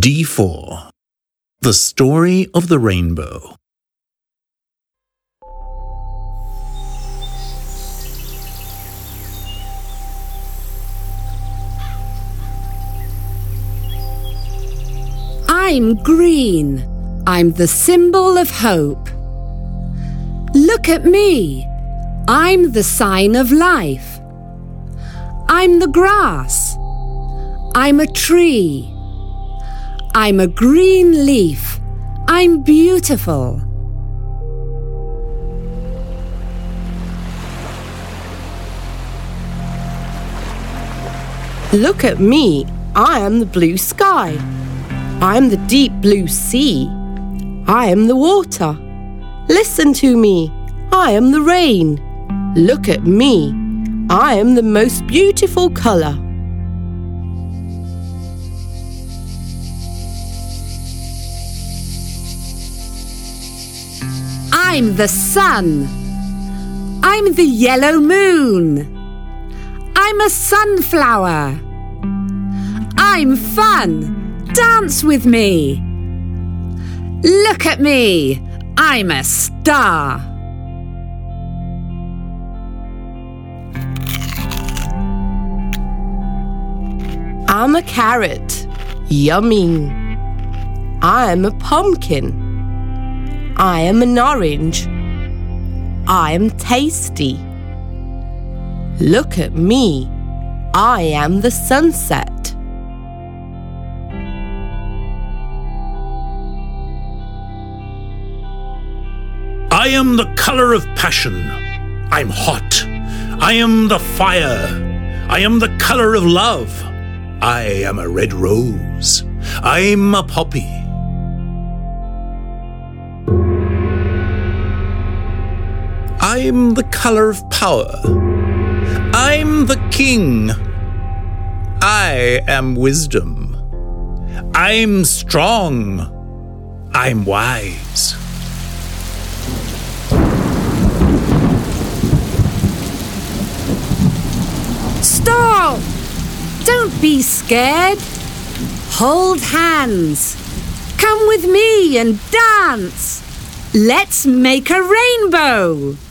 D4. The Story of the Rainbow. I'm green. I'm the symbol of hope. Look at me. I'm the sign of life. I'm the grass. I'm a tree. I'm a green leaf. I'm beautiful. Look at me. I am the blue sky. I am the deep blue sea. I am the water. Listen to me. I am the rain. Look at me. I am the most beautiful colour. I'm the sun. I'm the yellow moon. I'm a sunflower. I'm fun. Dance with me. Look at me. I'm a star. I'm a carrot. Yummy. I am a pumpkin. I am an orange. I am tasty. Look at me. I am the sunset. I am the color of passion. I'm hot. I am the fire. I am the color of love. I am a red rose. I'm a poppy. I'm the color of power. I'm the king. I am wisdom. I'm strong. I'm wise. Stop! Don't be scared. Hold hands. Come with me and dance. Let's make a rainbow.